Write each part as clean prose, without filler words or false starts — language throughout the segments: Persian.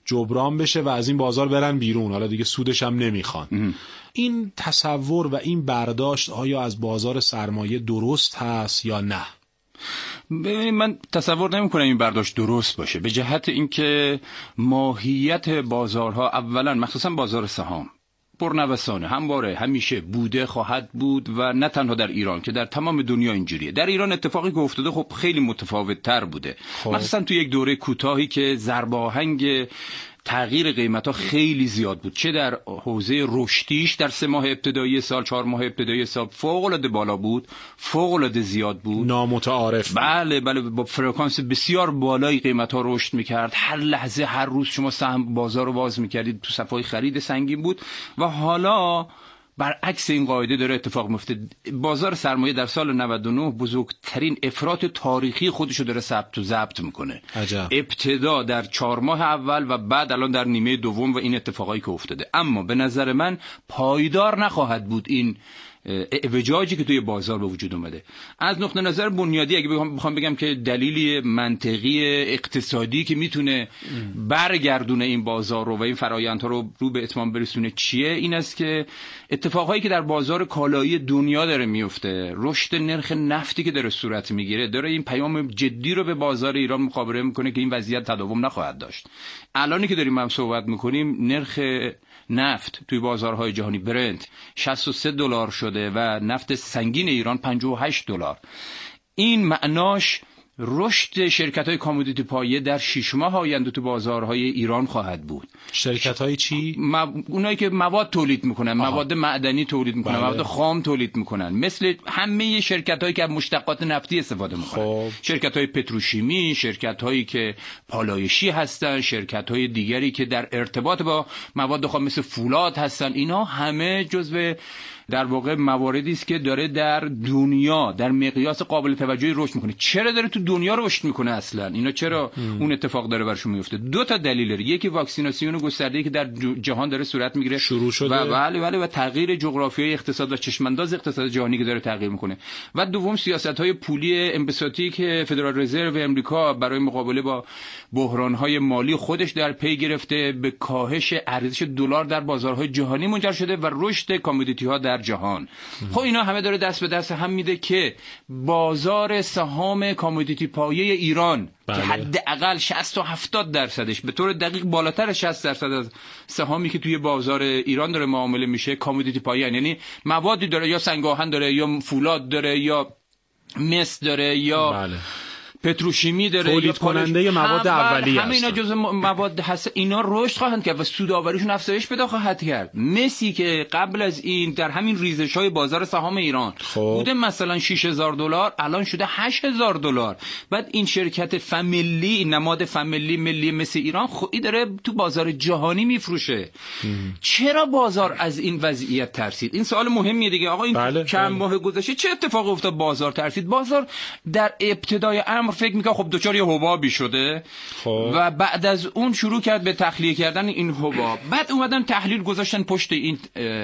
جبران بشه و از این بازار برن بیرون، حالا دیگه سودش هم نمیخوان. این تصور و این برداشت آیا از بازار سرمایه درست هست یا نه؟ من تصور نمی کنم این برداشت درست باشه، به جهت اینکه ماهیت بازارها اولا مخصوصا بازار سهام پرنوسانه، همواره همیشه بوده، خواهد بود و نه تنها در ایران که در تمام دنیا اینجوریه. در ایران اتفاقی که افتاده خب خیلی متفاوت تر بوده، مخصوصا تو یک دوره کوتاهی که ضرب آهنگ تغییر قیمت‌ها خیلی زیاد بود، چه در حوزه رشدیش در 3 ماه ابتدایی سال، 4 ماه ابتدایی سال فوق‌العاده بالا بود، فوق‌العاده زیاد بود، نامتعارف. بله با فرکانس بسیار بالایی قیمت‌ها رشد می‌کرد. هر لحظه هر روز شما سهم بازار رو باز می‌کردید، تو صفای خرید سنگین بود. و حالا برعکس این قاعده داره اتفاق میفته. بازار سرمایه در سال 99 بزرگترین افراط تاریخی خودشو داره ضبط میکنه. عجب. ابتدا در 4 ماه اول و بعد الان در نیمه دوم و این اتفاقایی که افتاده. اما به نظر من پایدار نخواهد بود این اعوجاجی که توی بازار به وجود اومده. از نقطه نظر بنیادی اگه بخوام بگم که دلیلی منطقی اقتصادی که میتونه برگردونه این بازار رو و این فرآیندها رو به اتمام برسونه چیه؟ این است که اتفاقایی که در بازار کالایی دنیا داره میفته، رشد نرخ نفتی که داره صورت میگیره، داره این پیام جدی رو به بازار ایران مخابره میکنه که این وضعیت تداوم نخواهد داشت. الانی که داریم هم صحبت میکنیم نرخ نفت توی بازارهای جهانی برنت 63 دلار شده و نفت سنگین ایران 58 دلار. این معناش رشد شرکت‌های کامودیتی پایه در 6 ماه آینده تو بازارهای ایران خواهد بود. شرکت‌های چی؟ اونایی که مواد تولید میکنن، مواد معدنی تولید میکنن، مواد خام تولید میکنن، مثل همه شرکت‌هایی که از مشتقات نفتی استفاده میکنن. شرکت‌های پتروشیمی، شرکت‌هایی که پالایشی هستن، شرکت‌های دیگری که در ارتباط با مواد خام مثل فولاد هستن، اینا همه جزو در واقع مواردی است که داره در دنیا در مقیاس قابل توجهی رشد میکنه. چرا داره تو دنیا رشد میکنه اصلا؟ اینا چرا اون اتفاق داره برشون میفته؟ 2 تا دلیل داره. یکی واکسیناسیون گسترده‌ای که در جهان داره صورت میگیره شروع شده و تغییر جغرافیای اقتصاد و چشمانداز اقتصاد جهانی که داره تغییر میکنه. و دوم سیاست‌های پولی انبساطی که فدرال رزرو امریکا برای مقابله با بحران‌های مالی خودش در پی گرفته به کاهش ارزش دلار در بازارهای جهانی منجر شده و رشد کامودیتی‌ها در جهان. خب اینا همه داره دست به دست هم میده که بازار سهام کامودیتی پایه ایران که حداقل 60 تا 70% به طور دقیق بالاتر 60% از سهامی که توی بازار ایران داره معامله میشه کامودیتی پایه، یعنی موادی داره، یا سنگ آهن داره، یا فولاد داره، یا مس داره، یا پتروشیمی داره، تولید کننده مواد اولیه همه اینا جزء مواد هست. اینا رشد خواهند کرد و سودآوریشون افزایش پیدا خواهد کرد. مسی که قبل از این در همین ریزش‌های بازار سهام ایران بوده مثلا 6000 دلار، الان شده 8000 دلار. بعد این شرکت فامیلی، نماد فامیلی ملی مثل ایران خودی داره تو بازار جهانی میفروشه. چرا بازار از این وضعیت ترسید؟ این سوال مهمیه دیگه. آقا این چند ماه گذشته چه اتفاقی افتاد بازار ترسید؟ بازار در ابتدای فکر میکنه خب دوچار یه حبابی شده و بعد از اون شروع کرد به تخلیه کردن این حباب. بعد اومدن تحلیل گذاشتن پشت این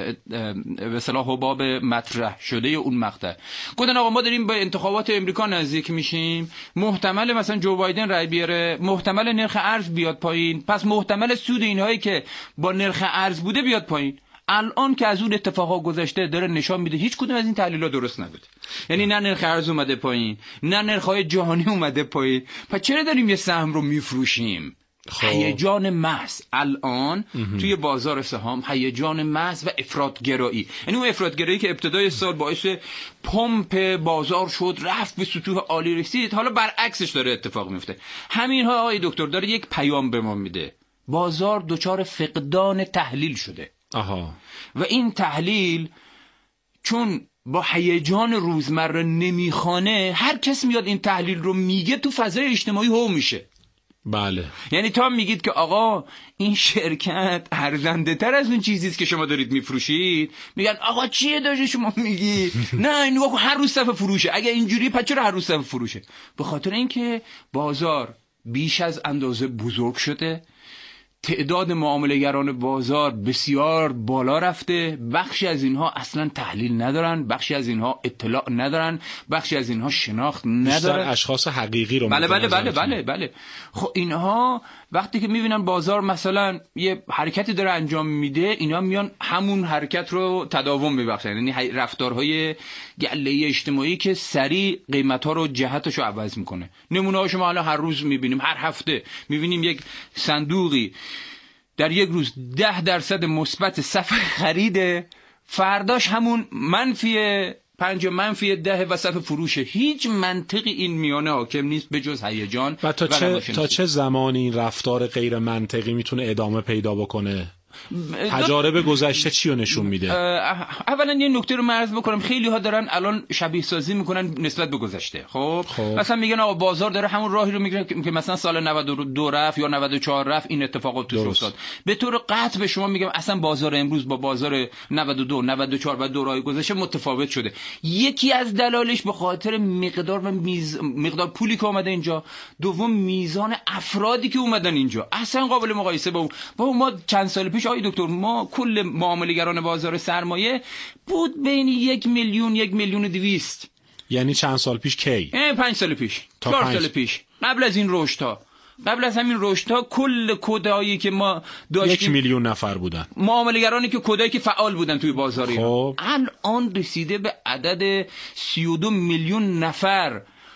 به اصطلاح حباب مطرح شده اون مقطع. گفتن آقا ما داریم به انتخابات امریکا نزدیک میشیم، محتمل مثلا جو بایدن رای بیاره، محتمل نرخ ارز بیاد پایین، پس محتمل سود اینهایی که با نرخ ارز بوده بیاد پایین. الان که از اون اتفاقا گذشته داره نشان میده هیچ کدوم از این تحلیل‌ها درست نبود. یعنی نه نرخ ارز اومده پایین، نه نرخ‌های جهانی اومده پایین. پس چرا داریم یه سهم رو میفروشیم؟ هیجان محض الان توی بازار سهام، هیجان محض و افراط‌گرایی. یعنی اون افراط‌گرایی که ابتدای سال باعث پمپ بازار شد، رفت به سطوح عالی رسید، حالا برعکسش داره اتفاق میفته. همین‌ها آقای دکتر داره یک پیام به ما میده. بازار دچار فقدان تحلیل شده. و این تحلیل چون با هیجان روزمره نمیخوانه، هر کس میاد این تحلیل رو میگه تو فضای اجتماعی هو میشه. بله. یعنی تا میگید که آقا این شرکت ارزنده تر از اون چیزیست که شما دارید میفروشید، میگن آقا چیه داری شما میگی؟ نه این واقعا هر روز صف فروشه. اگه اینجوری پس چرا هر روز صف فروشه؟ به خاطر اینکه بازار بیش از اندازه بزرگ شده، تعداد معامله‌گران بازار بسیار بالا رفته، بخشی از اینها اصلا تحلیل ندارن، بخشی از اینها اطلاع ندارن، بخشی از اینها شناخت ندارن. اشخاص حقیقی رو بله. خب اینها وقتی که میبینن بازار مثلا یه حرکتی داره انجام میده، اینا میان همون حرکت رو تداوم میبخشن، یعنی رفتارهای گله اجتماعی که سریع قیمت‌ها رو جهتش رو عوض میکنه. نمونه‌هاشو ما الان هر روز میبینیم، هر هفته میبینیم یک صندوقی در یک روز 10% مثبت صف خریده، فرداش همون -5 یا -10 و صف فروشه. هیچ منطقی این میانه حاکم نیست به جز هیجان. و تا چه زمانی این رفتار غیر منطقی میتونه ادامه پیدا بکنه؟ تجارب گذشته چی رو نشون میده؟ اولا یه نکته رو عرض بکنم، خیلی ها دارن الان شبیه سازی میکنن نسبت به گذشته. خب مثلا میگن آقا بازار داره همون راهی رو میگیره که مثلا سال 92 رفت یا 94 رفت، این اتفاقات توش افتاد. به طور قطع به شما میگم اصلا بازار امروز با بازار 92 94 و دورهای گذشته متفاوت شده. یکی از دلایلش به خاطر مقدار پولی که اومده اینجا، دوم میزان افرادی که اومدن اینجا اصلا قابل مقایسه با ما چند سال پیش آقای دکتر ما کل معامله‌گران بازار سرمایه بود بین 1 میلیون 1,200,000. یعنی چند سال پیش کی؟ 5 سال پیش، 4 سال پیش. قبل از این رشدها، قبل از همین رشدها کل کدایی که ما داشتیم 1 میلیون نفر بودن، معامله‌گرانی که کدایی که فعال بودن توی بازار ایران. الان رسیده به عدد 32 میلیون نفر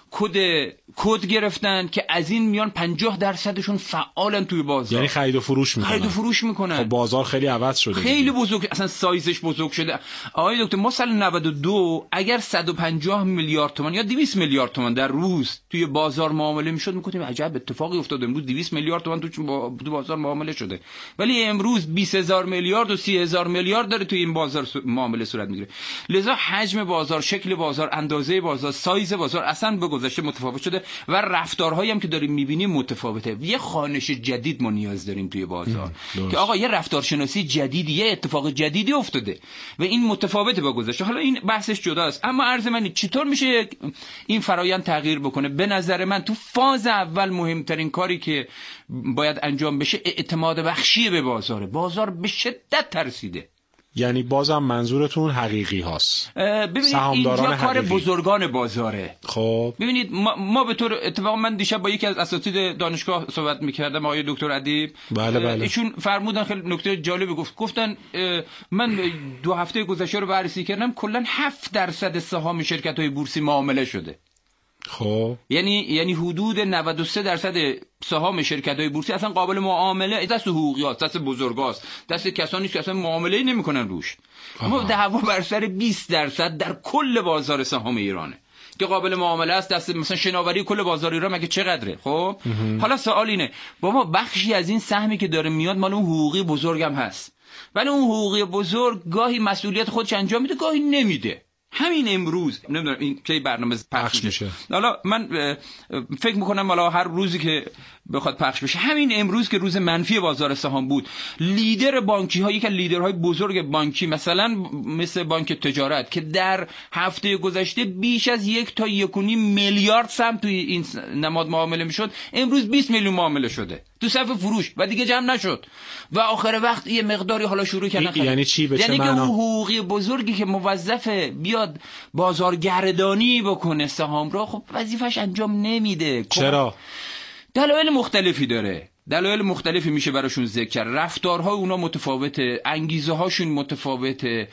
کد گرفتن که از این میان 50%شون فعالن توی بازار، یعنی خرید و فروش میکنن. خب بازار خیلی عوض شده، خیلی بزرگ، اصلا سایزش بزرگ شده. آقای دکتر ما سال 92 اگر 150 میلیارد تومان یا 200 میلیارد تومان در روز توی بازار معامله میشد، میگفتیم عجب اتفاقی افتاده، امروز 200 میلیارد تومان تو بازار معامله شده. ولی امروز 20,000 میلیارد و 30,000 میلیارد داره توی این بازار معامله صورت میگیره. لذا حجم بازار، شکل بازار، اندازه بازار، سایز بازار اصلا به گذشته متفاوت شده و رفتارهایی هم که داریم میبینیم متفاوته. یه خوانش جدید ما نیاز داریم توی بازار که آقا یه رفتارشناسی جدیدی، یه اتفاق جدیدی افتاده و این متفاوته با گذشته. حالا این بحثش جداست، اما عرض من چطور میشه این فرآیند تغییر بکنه؟ به نظر من تو فاز اول مهمترین کاری که باید انجام بشه اعتماد بخشی به بازاره. بازار به شدت ترسیده. یعنی بازم منظورتون حقیقی هاست؟ ببینید اینجا کار بزرگان بازاره. خب ببینید ما به طور اتفاق من دیشب با یکی از اساتید دانشگاه صحبت میکردم، آقای دکتر ادیب. بله. ایشون فرمودن خیلی نکته جالبی گفتن من 2 هفته گذشته رو بررسی کردم، کلا 7% سهام شرکت‌های بورسی معامله شده. خب یعنی حدود 93% سهام شرکت‌های بورسی اصلا قابل معامله دست حقوقی‌هاست، دست بزرگاست، دست کسانی که اصلا معامله‌ای نمی‌کنن روش. اما دعوا بر سر 20% در کل بازار سهام ایرانه که قابل معامله است. دست مثلا شناوری کل بازار ایران مگه چقدره؟ خب حالا سوال اینه، بابا بخشی از این سهمی که داره میاد مال اون حقوقی بزرگم هست، ولی اون حقوقی بزرگ گاهی مسئولیت خودش انجام میده، گاهی نمیده. همین امروز نمیدونم این کی برنامه پخش میشه. حالا من فکر میکنم حالا هر روزی که بخواد پخش بشه، همین امروز که روز منفی بازار سهام بود، لیدر بانکی ها، یک از لیدرهای بزرگ بانکی مثلا مثل بانک تجارت که در هفته گذشته بیش از 1 تا 1.5 میلیارد سهم توی این نماد معامله میشد، امروز 20 میلیون معامله شده تو صف فروش و دیگه جمع نشد و آخر وقت یه مقداری حالا شروع کردن. یعنی چی؟ به چه یعنی معنا؟ که اون حقوقی بزرگی که موظفه بیاد بازارگردانی بکنه سهام رو، خب وظیفش انجام نمیده. چرا؟ دلایل مختلفی داره، دلایل مختلفی میشه براشون ذکر کرد. رفتارهای اونا متفاوته، انگیزه هاشون متفاوته،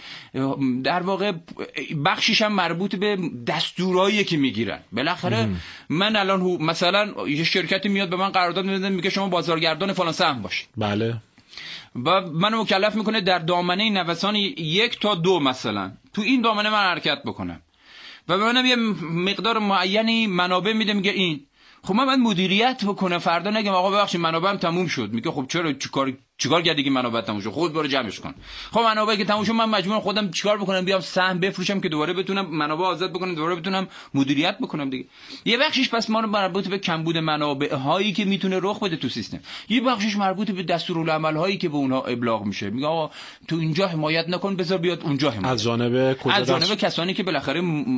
در واقع بخشش هم مربوط به دستورایی که میگیرن. بالاخره من الان مثلا یه شرکتی میاد به من قرارداد میده، میگه شما بازارگردان فلان سهم باش. بله. و منو مکلف میکنه در دامنه نوسان 1 تا 2 مثلا تو این دامنه من حرکت بکنم و به منم یه مقدار معینی منابع میده، میگه این. خب من باید مدیریت بکنم، فردا نگم آقا ببخشید منابعم تموم شد. میگه خب چرا چیکار کردی که منابع تموم شد؟ خود برو جمعش کن. خب منابعی که تموم شد من مجبورم خودم چیکار بکنم؟ بیام سهم بفروشم که دوباره بتونم منابع آزاد بکنم، دوباره بتونم مدیریت بکنم دیگه. یه بخشش پس ما مربوط به کمبود منابع هایی که میتونه رخ بده تو سیستم، یه بخشش مربوط به دستورالعمل هایی که به اونها ابلاغ میشه. میگه آقا تو اینجا حمایت نکن، بذار بیاد اونجا حمایت. از جانب کجا؟ از جانب کسانی که بالاخره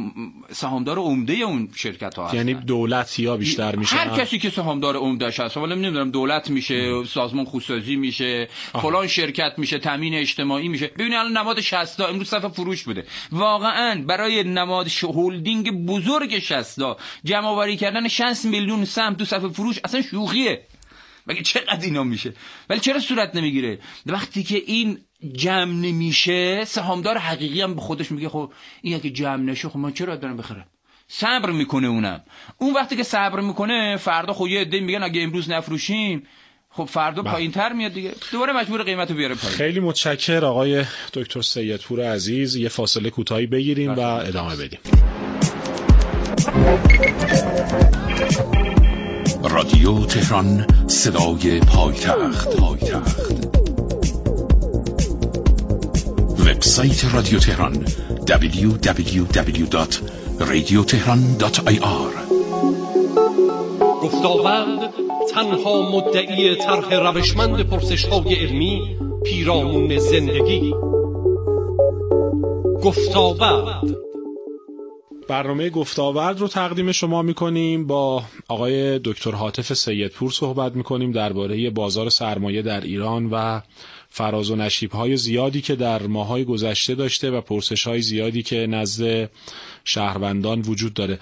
سهامدار عمده اون شرکت ها هستن. یعنی دولت یا بیشتر میشه؟ هر کسی که سهامدار عمده‌اش هست، ولی نمیدونم دولت میشه، سازمان خودسازی میشه، فلان شرکت میشه، تامین اجتماعی میشه. ببینید الان نماد 60 تا امروز صف فروش بوده. واقعا برای نماد هولدینگ بزرگ 60 تا جمع آوری کردن 60 میلیون سهم تو صف فروش اصلا شوخیه. مگه چقدر اینا میشه؟ ولی چرا صورت نمیگیره؟ وقتی که این جمع نمیشه، سهامدار حقیقی هم به خودش میگه خب این که جمع نشه خب من چرا برم بخرم؟ صبر میکنه. اون وقتی که صبر میکنه، فردا خب یه عده میگن اگه امروز نفروشیم خب فردا پایین‌تر میاد دیگه، دوباره مجبور قیمتو بیاره پایین. خیلی متشکرم آقای دکتر سیدپور عزیز. یه فاصله کوتاهی بگیریم و ادامه بدیم. رادیو تهران، صدای پایتخت. وبسایت رادیو تهران www.radiotehran.ir. گفتاورد تنها مدعی طرح روشمند پرسش‌های علمی پیرامون زندگی. گفتاورد. برنامه گفتاورد رو تقدیم شما میکنیم. با آقای دکتر هاتف سیدپور صحبت میکنیم درباره بازار سرمایه در ایران و فراز و نشیب‌های زیادی که در ماه‌های گذشته داشته و پرسش‌های زیادی که نزد شهروندان وجود داره.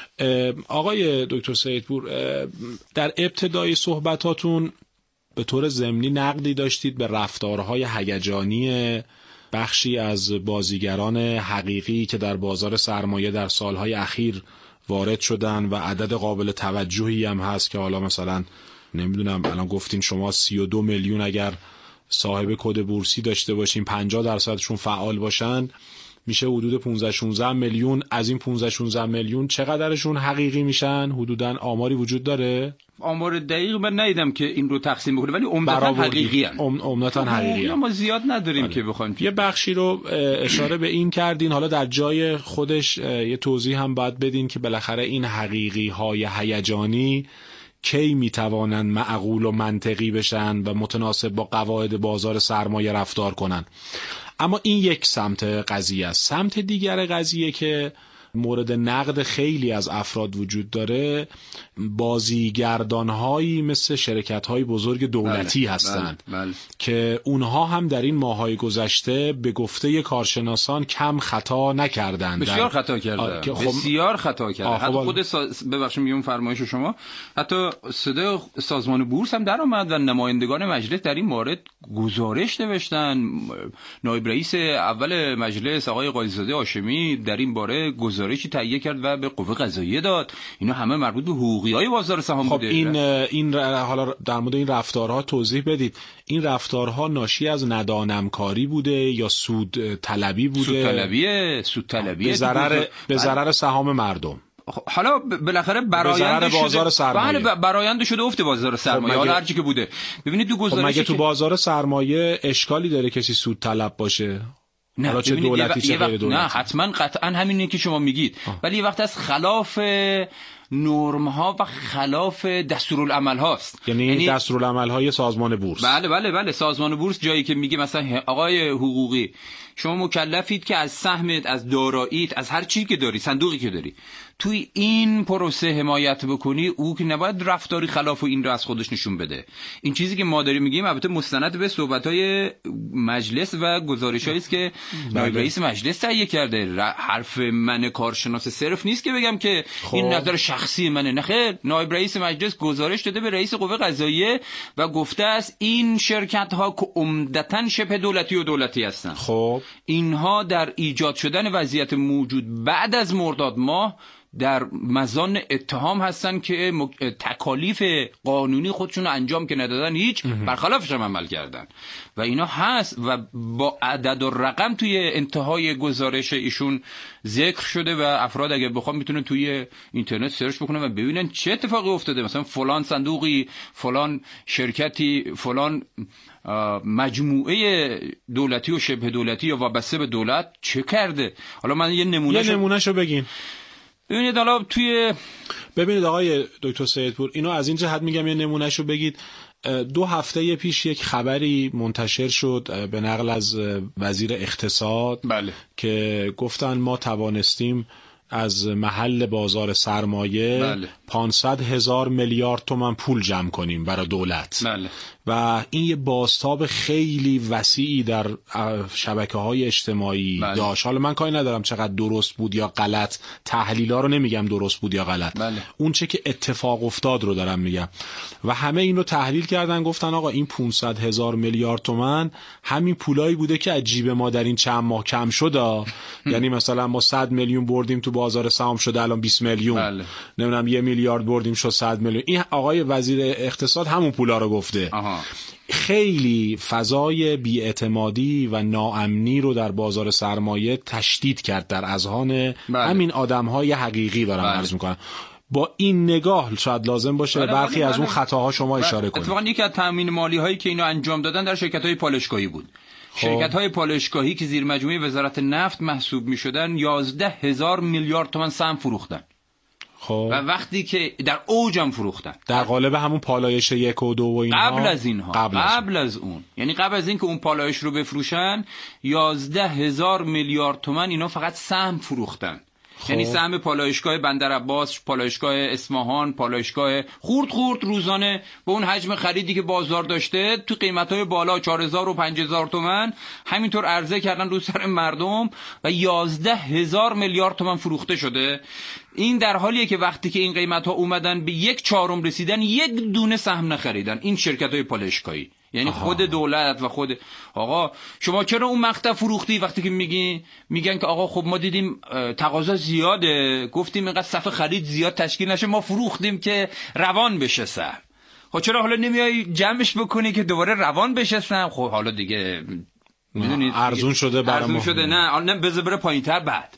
آقای دکتر سیدپور، در ابتدای صحبتاتون به طور ضمنی نقدی داشتید به رفتارهای هیجانی بخشی از بازیگران حقیقی که در بازار سرمایه در سالهای اخیر وارد شدن و عدد قابل توجهی هم هست که حالا مثلا نمیدونم الان گفتین شما 32 میلیون اگر صاحب کد بورسی داشته باشین 50%شون فعال باشن میشه حدود 15-16 میلیون. از این 15-16 میلیون چقدرشون حقیقی میشن؟ حدوداً آماری وجود داره؟ آمار دقیق من ندیدم که این رو تقسیم بکنه، ولی عمدتاً حقیقی ان. عمدتاً حقیقی ان. ما زیاد نداریم که بخوایم. یه بخشی رو اشاره به این کردین، حالا در جای خودش یه توضیح هم باید بدین که بالاخره این حقیقی های هیجانی کی میتوانن معقول و منطقی بشن و متناسب با قواعد بازار سرمایه رفتار کنن. اما این یک سمت قضیه است. سمت دیگر قضیه که مورد نقد خیلی از افراد وجود داره، بازیگردان‌هایی مثل شرکت‌های بزرگ دولتی هستند که اونها هم در این ماه‌های گذشته به گفته کارشناسان کم خطا نکردند. بسیار خطا کردند. بسیار خطا کردند. حتی خود ببخشید میگم فرمایش شما، حتی صدای سازمان بورس هم در اومد و نمایندگان مجلس در این مورد گزارش نوشتن. نایب رئیس اول مجلس آقای قاضی‌زاده هاشمی در این باره گزارشی تهیه کرد و به قوه قضاییه داد. اینا همه مربوط به حقوقی‌های بازار سهام بوده. این حالا در مورد این رفتارها توضیح بدید. این رفتارها ناشی از ندانمکاری بوده یا سود طلبی بوده؟ سود طلبیه به ضرر سهام مردم. حالا بالاخره براینده شده. بله، براینده شده افت بازار سرمایه. حالا هر چی که بوده. ببینید تو گزارش مگه تو بازار سرمایه اشکالی داره کسی سود طلب باشه؟ نه، چه دولتی چه غیر دولتی؟ نه حتما قطعا همینه که شما میگید. ولی یه وقت از خلاف نرم ها و خلاف دستورالعمل هاست. یعنی دستورالعمل های سازمان بورس. بله سازمان بورس جایی که میگه مثلا آقای حقوقی شما مکلفید که از سهمت، از داراییت، از هر چیزی که داری، صندوقی که داری، توی این پروسه حمایت بکنی، او که نباید رفتاری خلاف این رو از خودش نشون بده. این چیزی که ما داریم میگیم البته مستند به صحبت‌های مجلس و گزارش‌هایی است که نایب رئیس مجلس تهیه کرده. حرف من کارشناس صرف نیست که بگم که این نظر شخصی منه. نه خیر، نایب رئیس مجلس گزارش داده به رئیس قوه قضاییه و گفته است این شرکت‌ها که عمدتاً شبه دولتی و دولتی هستند، خب اینها در ایجاد شدن وضعیت موجود بعد از مرداد ماه در مزان اتهام هستن که تکالیف قانونی خودشون انجام که ندادن، هیچ برخلافش هم عمل کردن و اینا هست و با عدد و رقم توی انتهای گزارش ایشون ذکر شده و افراد اگر بخوام میتونن توی اینترنت سرچ بکنن و ببینن چه اتفاقی افتاده. مثلا فلان صندوقی، فلان شرکتی، فلان مجموعه دولتی و شبه دولتی یا وابسته به دولت چه کرده. حالا من یه نمونهشو بگین. ببینید حالا ببینید آقای دکتر سیدپور، اینو از این جهت میگم یه نمونهشو بگید. 2 هفته پیش یک خبری منتشر شد به نقل از وزیر اقتصاد، بله، که گفتن ما توانستیم از محل بازار سرمایه 500,000 میلیارد تومان پول جمع کنیم برای دولت. بله. و این یه بازتاب خیلی وسیعی در شبکه‌های اجتماعی داشت. حالا من کاری ندارم چقدر درست بود یا غلط، تحلیل‌ها رو نمیگم درست بود یا غلط، اون چه که اتفاق افتاد رو دارم میگم. و همه این رو تحلیل کردن، گفتن آقا این 500,000 میلیارد تومان همین پولایی بوده که از جیب ما در این چند ماه کم شد. یعنی مثلا ما 100 میلیون بردیم تو بازار سهام شده الان 20 میلیون، نمیدونم 1 میلیارد بردیم شد 100 میلیون. این آقای وزیر اقتصاد همون پولا رو گفته. خیلی فضای بی‌اعتمادی و ناامنی رو در بازار سرمایه تشدید کرد در اذهان همین آدم‌های حقیقی، دارم عرض می‌کنم. با این نگاه شاید لازم باشه برخی از اون خطاها شما اشاره کنید. اتفاقا یکی از تامین مالی هایی که اینو انجام دادن در شرکت‌های پالایشگاهی بود. شرکت‌های پالایشگاهی که زیر مجموعه وزارت نفت محسوب می‌شدن 11,000 میلیارد تومان سهم فروختن. و وقتی که در اوجم فروختن در قالب همون پالایش 1 و 2 و اینها، قبل از اون یعنی قبل از این که اون پالایش رو بفروشن 11,000 میلیارد تومان اینا فقط سهم فروختن. یعنی سهم پالایشگاه بندرعباس، پالایشگاه اصفهان، پالایشگاه خورد روزانه به اون حجم خریدی که بازار داشته تو قیمت‌های بالا 4,000 و 5,000 تومان همینطور عرضه کردن رو سر مردم و 11,000 میلیارد تومان فروخته شده. این در حالیه که وقتی که این قیمت‌ها اومدن به 1/4 رسیدن یک دونه سهم نخریدن این شرکت‌های پالایشگاهی. یعنی خود دولت و خود آقا شما چرا اون مقطع فروختی؟ وقتی که میگن که آقا خب ما دیدیم تقاضا زیاده، گفتیم اینقدر صف خرید زیاد تشکیل نشه، ما فروختیم که روان بشه سهم. خب چرا حالا نمیای جمعش بکنی که دوباره روان بشه سهم؟ خب حالا دیگه میدونید ارزون شده برای ما. ارزون شده نه بذار بره پایین‌تر بعد.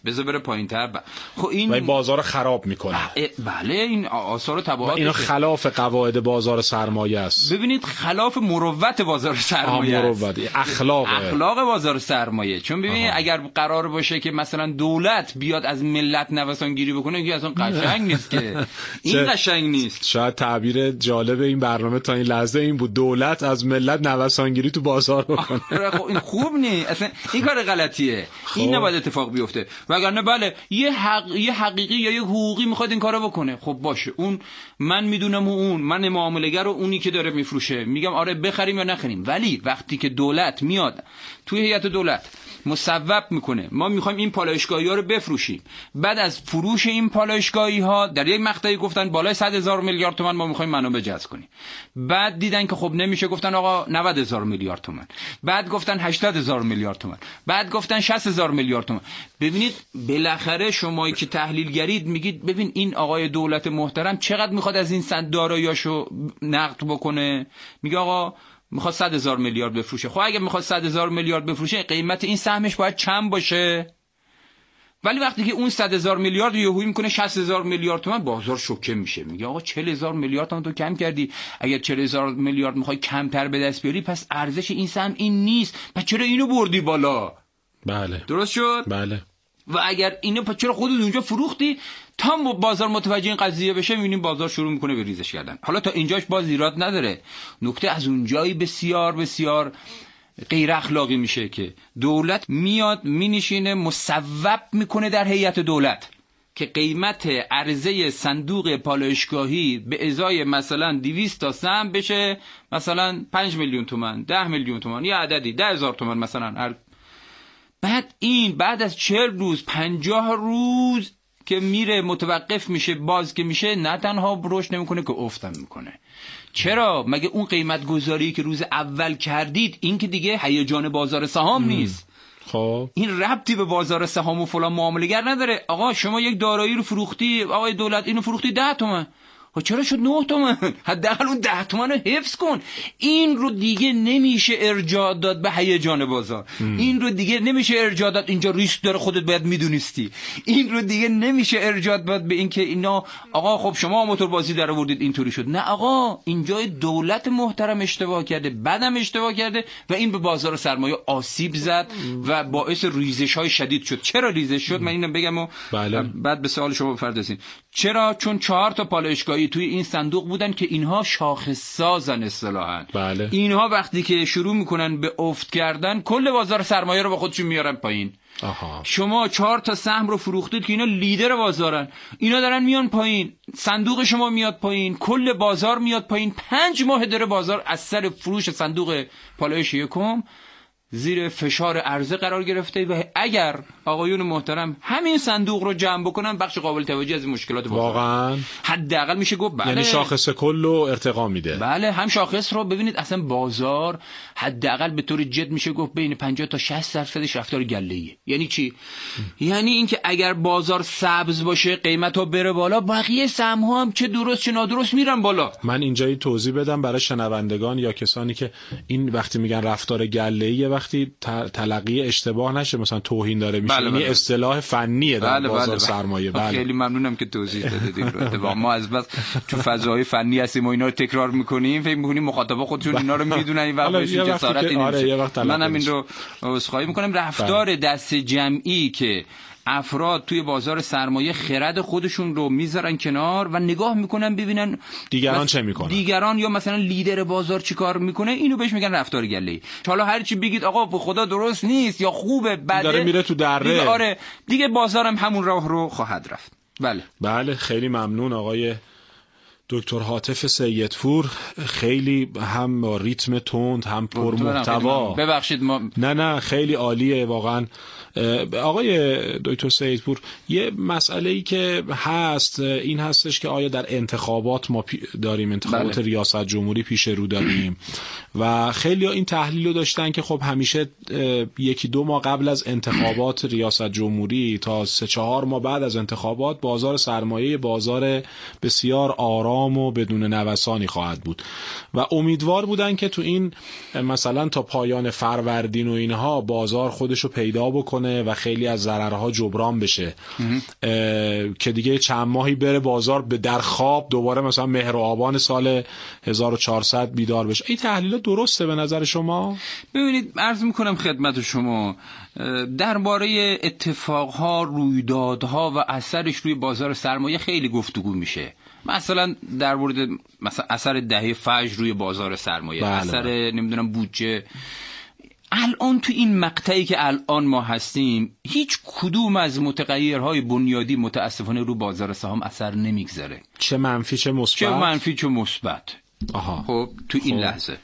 خب این بازار خراب میکنه. بله این آثار و تبعات اینا خلاف قواعد بازار سرمایه است. ببینید خلاف مروت بازار سرمایه است. اخلاق بازار سرمایه. چون ببینید اگر قرار باشه که مثلا دولت بیاد از ملت نوسان گیری بکنه که اصلا قشنگ نیست که این قشنگ نیست. شاید تعبیر جالب این برنامه تا این لحظه این بود، دولت از ملت نوسان گیری تو بازار بکنه. خب این خوب نیست اصلا، این کار غلطیه. این نباید اتفاق بیفته. وگرنه بله یه حقیقی یا یه حقوقی میخواد این کارو بکنه، خب باشه، اون من میدونم من معامله‌گر و اونی که داره میفروشه میگم آره بخریم یا نخریم. ولی وقتی که دولت میاد توی هیئت دولت مصوب میکنه ما میخوایم این پالایشگاهی‌ها رو بفروشیم، بعد از فروش این پالایشگاهی‌ها در یک مقطعی گفتن بالای 100,000 میلیارد تومان ما میخوایم منابع جذب کنیم، بعد دیدن که خب نمیشه، گفتن آقا 90,000 میلیارد تومان، بعد گفتن 80,000 میلیارد تومان، بعد گفتن 60,000 میلیارد تومان. ببینید بالاخره شما که تحلیلگرید میگید ببین این آقای دولت محترم چقدر میخواد از این داراییاشو نقد بکنه، میگه آقا میخواد 100,000 میلیارد بفروشه. خب اگه میخواد 100,000 میلیارد بفروشه قیمت این سهمش باید چند باشه؟ ولی وقتی که اون 100,000 میلیارد یهویی میکنه 60,000 میلیارد تومان، بازار شوکه میشه، میگه آقا 40,000 میلیارد تومان تو کم کردی، اگر 40,000 میلیارد میخوای کمتر به دست بیاری پس ارزش این سهم این نیست، پس چرا اینو بردی بالا؟ بله درست شد؟ بله. و اگر اینو پس چرا خودت اونجا فروختی؟ تا بازار متوجه این قضیه بشه میبینیم بازار شروع میکنه به ریزش کردن. حالا تا اینجاش باز ایراد نداره. نکته از اونجایی بسیار بسیار غیر اخلاقی میشه که دولت میاد مینشینه مصوب میکنه در هیئت دولت که قیمت عرضه صندوق پالایشگاهی به ازای مثلا 200 تا سهم بشه مثلا 5 میلیون تومان، 10 میلیون تومان، یه عددی 10,000 تومان مثلا. بعد از 40 روز 50 روز که میره متوقف میشه، باز که میشه، نه تنها رشد نمیکنه که افتم میکنه. چرا؟ مگه اون قیمت گذاری که روز اول کردید این که دیگه هیجان بازار سهام نیست؟ خب این ربطی به بازار سهام و فلان معامله‌گر نداره. آقا شما یک دارایی رو فروختی، آقای دولت اینو فروختی 10 تومن، چرا شد 9 تومن؟ حداقل اون 10 تومن رو حفظ کن. این رو دیگه نمیشه ارجاع داد به هیجان بازار. این رو دیگه نمیشه ارجاع داد اینجا ریسک داره خودت باید میدونستی. این رو دیگه نمیشه ارجاع داد به اینکه اینا آقا خب شما موتور بازی در آوردید اینطوری شد. نه آقا، اینجا دولت محترم اشتباه کرده، بعدم اشتباه کرده و این به بازار سرمایه آسیب زد و باعث ریزش‌های شدید شد. چرا ریزش شد؟ من اینو بگم و بله. بعد به سوال شما بپردازیم. چرا؟ چون 4 تا پالایشگاهی توی این صندوق بودن که اینها شاخص سازن اصطلاحاً. بله. اینها وقتی که شروع میکنن به افت کردن کل بازار سرمایه رو با خودشون میارن پایین. شما 4 تا سهم رو فروختید که اینا لیدر بازارن، اینا دارن میان پایین، صندوق شما میاد پایین، کل بازار میاد پایین. 5 ماه داره بازار از سر فروش صندوق پالایش یکم زیر فشار عرضه قرار گرفته و اگر آقایون محترم همین صندوق رو جمع بکنن بخش قابل توجهی از مشکلات بازار واقعا حداقل میشه گفت بله. یعنی شاخص کل رو ارتقا میده. بله، هم شاخص رو ببینید، اصلا بازار حداقل به طور جد میشه گفت بین 50 تا 60% رفتار گله‌ایه. یعنی چی؟ یعنی اینکه اگر بازار سبز باشه قیمتا بره بالا، بقیه سهم‌ها هم چه درست چه نادرست میرن بالا. من اینجا این توضیح بدم برای شنوندگان یا کسانی که این وقتی میگن رفتار گله‌ای وقتی تلقی اشتباه نشه، مثلا توهین داره میشه. بله، این اصطلاح فنیه در بازار سرمایه. بله. خیلی ممنونم که توضیح دادید. ما از بس تو فضای فنی هستیم و اینا رو تکرار میکنیم، فکر میکنیم مخاطبا خودشون اینا رو میدونن، این وقت بهشون جسارت نمیشه. منم این رو عذرخواهی میکنم. رفتار دست جمعی که افراد توی بازار سرمایه خرد خودشون رو میذارن کنار و نگاه میکنن ببینن دیگران چه میکنن، دیگران یا مثلا لیدر بازار چیکار میکنه، اینو بهش میگن رفتار گله‌ای. حالا هر چی بگید آقا به خدا درست نیست یا خوبه بده، داره میره تو دره. آره دیگه بازارم همون راه رو خواهد رفت. بله خیلی ممنون آقای دکتر هاتف سیدپور. خیلی هم با ریتم تند هم پر محتوا. ببخشید ما نه خیلی عالیه واقعا. آقای دکتر سیدپور، یه مسئله‌ای که هست این هستش که آیا در انتخابات ما داریم انتخابات ریاست جمهوری پیش رو داریم و خیلی این تحلیل رو داشتن که خب همیشه 1-2 ماه قبل از انتخابات ریاست جمهوری تا 3-4 ماه بعد از انتخابات بازار سرمایه بازار بسیار آرام و بدون نوسانی خواهد بود و امیدوار بودن که تو این مثلا تا پایان فروردین و اینها بازار خودشو پیدا بکنه و خیلی از ضررها جبران بشه که دیگه چند ماهی بره بازار به در خواب دوباره مثلا مهر و آبان سال 1400 بیدار بشه. این تحلیل درسته به نظر شما؟ ببینید عرض میکنم خدمت شما درباره اتفاقها، رویدادها و اثرش روی بازار سرمایه خیلی گفتگو میشه. مثلا در مورد مثلا اثر دهه فجر روی بازار سرمایه، اثر نمیدونم بودجه. الان تو این مقطعی که الان ما هستیم هیچ کدوم از متغیرهای بنیادی متاسفانه رو بازار سهام اثر نمیگذاره، چه منفی چه مثبت. چه منفی چه مثبت. خب تو این لحظه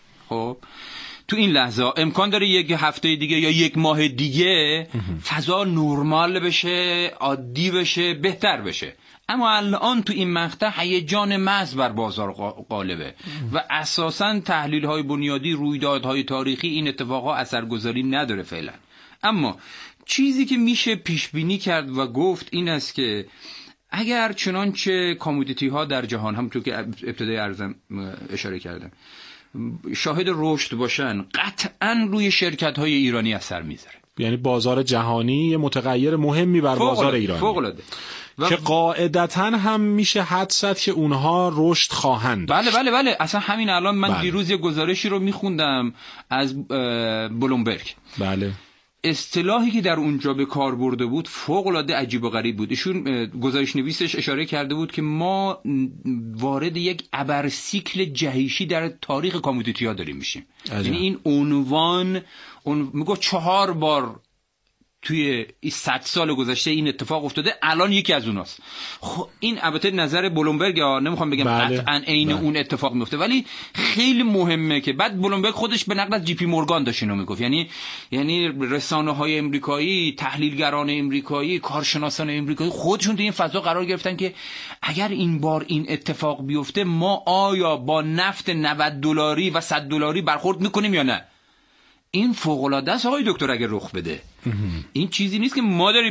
تو این لحظه امکان داره یک هفته دیگه یا یک ماه دیگه فضا نرمال بشه، عادی بشه، بهتر بشه. اما الان تو این مقطع هیجان محض بر بازار غالبه و اساساً تحلیل‌های بنیادی، رویدادهای تاریخی این اتفاقها اثرگذاری نداره فعلا. اما چیزی که میشه پیش بینی کرد و گفت این است که اگر چنانچه کامودیتی ها در جهان، همونطور که ابتدای عرضم اشاره کردم، شاهد رشد باشن، قطعاً روی شرکت‌های ایرانی اثر میذاره. یعنی بازار جهانی یه متغیر مهمی بر بازار ایرانی فوق‌العاده که قاعدتاً هم میشه حدس زد که اونها رشد خواهند. بله اصلا همین الان من دیروز یه گزارشی رو میخوندم از بلومبرگ. بله. اصطلاحی که در اونجا به کار برده بود فوق‌العاده عجیب و غریب بود. ایشون گزارش نویسش اشاره کرده بود که ما وارد یک ابرسیکل جهشی در تاریخ کامودیتی‌ها داریم میشیم. یعنی این عنوان میگه 4 بار توی 100 سال گذشته این اتفاق افتاده، الان یکی از اوناست. خب این البته نظر بلومبرگ، نمیخوام بگم قطعاً عین اون اتفاق میفته، ولی خیلی مهمه که بعد بلومبرگ خودش به نقل از جی پی مورگان داشت اینو میگفت. یعنی رسانه‌های امریکایی، تحلیلگران امریکایی، کارشناسان امریکایی خودشون تو این فضا قرار گرفتن که اگر این بار این اتفاق بیفته ما آیا با نفت $90 و $100 برخورد میکنیم یا نه. این فوق‌العاده است آقای دکتر اگه رخ بده. این چیزی نیست که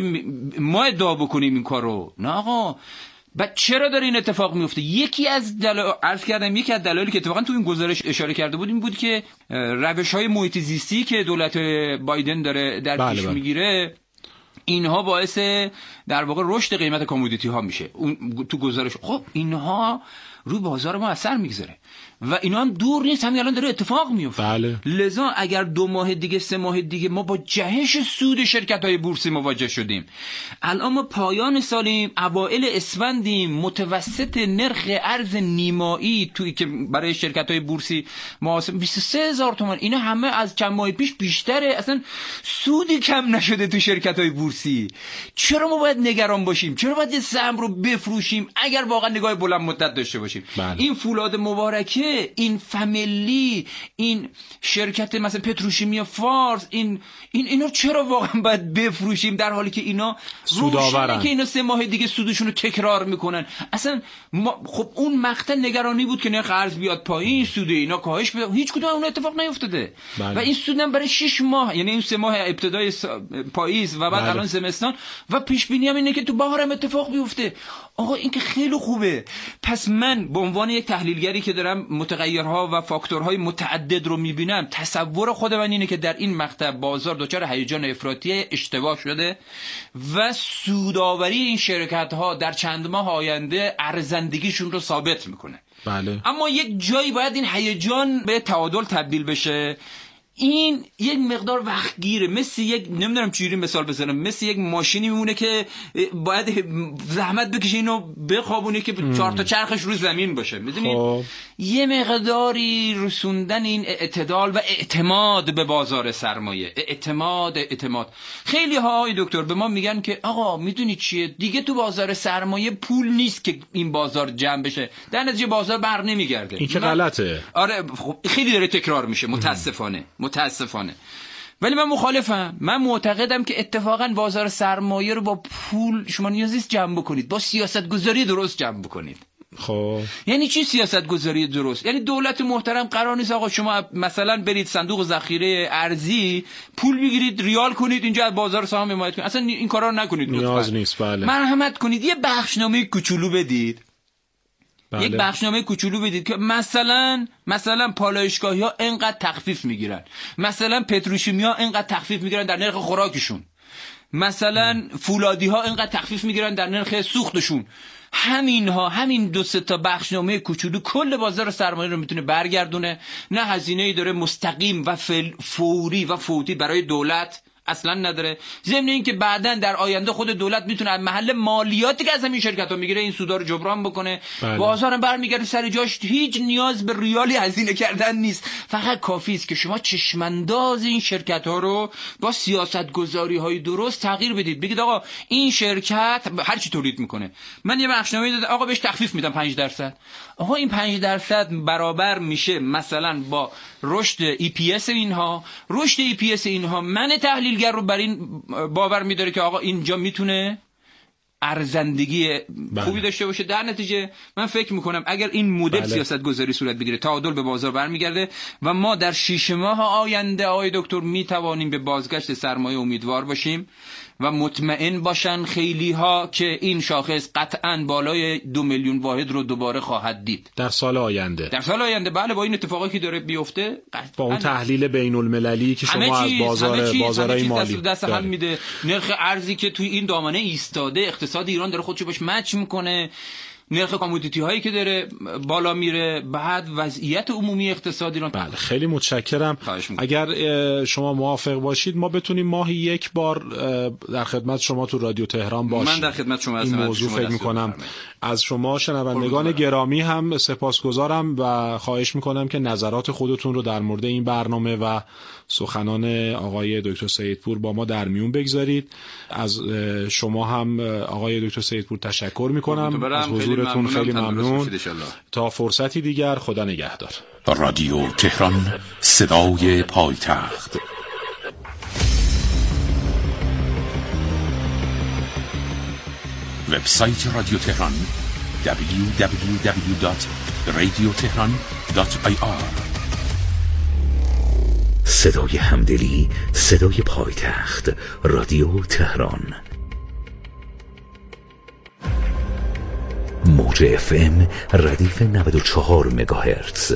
ما ادعا بکنیم این کارو. نه آقا، بعد چرا داره این اتفاق میفته؟ یکی از دلایلی که اتفاقا تو این گزارش اشاره کرده بود این بود که روش‌های محیط زیستی که دولت بایدن داره در پیش میگیره، اینها باعث در واقع رشد قیمت کامودیتی ها میشه. تو گزارش خب اینها روی بازار ما اثر میگذاره. و اینا هم دور نیست، همین الان داره اتفاق میفته. بله. لذا اگر 2 ماه دیگه 3 ماه دیگه ما با جهش سود شرکت‌های بورسی مواجه شدیم، الان ما پایان سالیم، اوایل اسفندیم، متوسط نرخ ارز نیمایی توی که برای شرکت‌های بورسی محاسب 23000 تومان، اینا همه از چند ماه پیش بیشتره، اصلا سودی کم نشده تو شرکت‌های بورسی. چرا ما باید نگران باشیم؟ چرا باید سهم رو بفروشیم اگر واقعا نگاه بلند مدت داشته باشیم؟ بله. این فولاد مبارکه، این فامیلی، این شرکت مثلا پتروشیمیا فارس، اینا چرا واقعا باید بفروشیم در حالی که اینا سودآورن، که اینا 3 ماه دیگه سودشون رو تکرار میکنن؟ اصلا خب اون مقطع نگرانی بود که نرخ ارز بیاد پایین، سود اینا کاهش بده، هیچ کدوم اون اتفاق نیفتاده. بله. و این سودم برای 6 ماه، یعنی این 3 ماه ابتدای پاییز و بعد الان زمستان، و پیش بینی هم اینه که تو بهار هم اتفاق بیفته. آقا این که خیلی خوبه. پس من به عنوان یک تحلیلگری که دارم متغیرها و فاکتورهای متعدد رو میبینم، تصور خود من اینه که در این مقطع بازار دچار هیجان افراطی اشتباه شده و سودآوری این شرکت‌ها در چند ماه آینده ارزندگیشون رو ثابت میکنه. بله. اما یک جایی باید این هیجان به تعادل تبدیل بشه. این یک مقدار وقت گیره، مثل یک، نمیدونم چجوری مثال بزنم، مثل یک ماشینی میمونه که باید زحمت بکشه اینو بخوابونه که 4 تا چرخش رو زمین باشه، میدونید؟ یه مقداری رسوندن این اعتدال و اعتماد به بازار سرمایه، اعتماد. خیلی ها دکتر به ما میگن که آقا میدونی چیه، دیگه تو بازار سرمایه پول نیست که این بازار جمع بشه، در نتیجه بازار بر نمیگرده. این که غلطه. آره خب خیلی داره تکرار میشه متاسفانه. ولی من مخالفم. من معتقدم که اتفاقا بازار سرمایه رو با پول شما نیاز نیست جمع بکنید، با سیاست گذاری درست جمع بکنید. خب یعنی چی سیاست گذاری درست؟ یعنی دولت محترم قرار نیست آقا شما مثلا برید صندوق ذخیره ارزی پول بگیرید ریال کنید اینجا از بازار سهام حمایت کنید، اصلا این کارا رو نکنید. نیاز نیست. بله. مرحمت کنید یه بخشنامه کوچولو بدید. بله. یک بخشنامه کوچولو بدید که مثلا پالایشگاهی ها اینقدر تخفیف میگیرن، مثلا پتروشیمیا اینقدر تخفیف میگیرن در نرخ خوراکشون، مثلا فولادی ها اینقدر تخفیف میگیرن در نرخ سوختشون. همین 2-3 تا بخشنامه کوچولو کل بازار سرمایه رو میتونه برگردونه. نه هزینه‌ای داره مستقیم و فوری و فوتی برای دولت اصلا نداره. ضمن این که بعداً در آینده خود دولت میتونه از محل مالیاتی که از همین شرکت‌ها میگیره این سودا رو جبران بکنه. بازارم برمیگرده سر جاش، هیچ نیاز به ریالی هزینه کردن نیست. فقط کافی است که شما چشمانداز این شرکت‌ها رو با سیاست‌گذاری‌های درست تغییر بدید. بگید آقا این شرکت هر چی تولید میکنه، من یه بخشنامه دادم آقا بهش تخفیف میدم 5%. آقا این 5% برابر میشه مثلا با رشد EPS اینها. رشد EPS اینها من تحلیلگر رو بر این باور میداره که آقا اینجا میتونه ارزندگی خوبی داشته باشه. در نتیجه من فکر میکنم اگر این مدل سیاست گذاری صورت بگیره تعادل به بازار برمیگرده و ما در 6 ماه آینده آقای دکتر میتوانیم به بازگشت سرمایه امیدوار باشیم و مطمئن باشن خیلی ها که این شاخص قطعاً بالای 2 میلیون واحد رو دوباره خواهد دید در سال آینده. بله با این اتفاقی که داره بیفته، با اون تحلیل بین المللی که شما از بازارهای مالی دست هم میده، نرخ ارزی که توی این دامنه ایستاده، اقتصاد ایران داره خودشو باش مچ میکنه، نرخ کامودیتی هایی که داره بالا میره، بعد وضعیت عمومی اقتصاد ایران. بله خیلی متشکرم. اگر شما موافق باشید ما بتونیم ماهی یک بار در خدمت شما تو رادیو تهران باشیم. من در خدمت شما هستم. این موضوع فکر میکنم از شما شنوندگان گرامی هم سپاسگزارم و خواهش میکنم که نظرات خودتون رو در مورد این برنامه و سخنان آقای دکتر سیدپور با ما در میون بگذارید. از شما هم آقای دکتر سیدپور تشکر میکنم از حضورتون. خیلی ممنون. تا فرصتی دیگر، خدا نگهدار. رادیو تهران، صدای پایتخت. وبسایت رادیو تهران www.radiotehran.ir. صدای همدلی، صدای پایتخت، رادیو تهران. موج FM ردیف 94 مگاهرتز.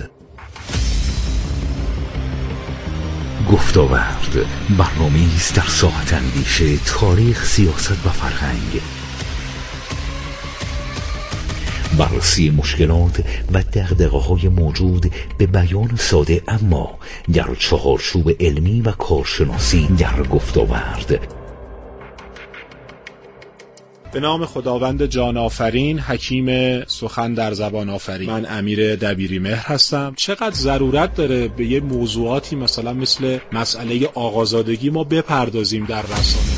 گفتاورد برنامه‌ای است در ساعت اندیشه، تاریخ، سیاست و فرهنگ. بررسی مشکلات و دغدغه‌های موجود به بیان ساده اما در چهارچوب علمی و کارشناسی در گفت‌وآورد. به نام خداوند جان آفرین، حکیم سخن در زبان آفرین. من امیر دبیری مهر هستم. چقدر ضرورت داره به یه موضوعاتی مثلا مثل مسئله آقازادگی ما بپردازیم در رسانه.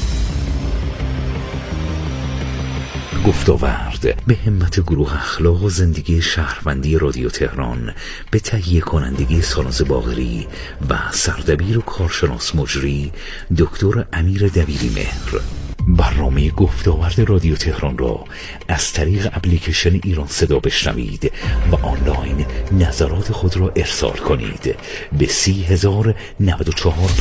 گفت‌وآورد به همت گروه اخلاق و زندگی شهروندی رادیو تهران به تهیه کنندگی ساناز باقری و سردبیر و کارشناس مجری دکتر امیر دبیری مهر. برنامه گفت‌وآورد رادیو تهران را از طریق اپلیکیشن ایران صدا بشنوید و آنلاین نظرات خود را ارسال کنید به 30,094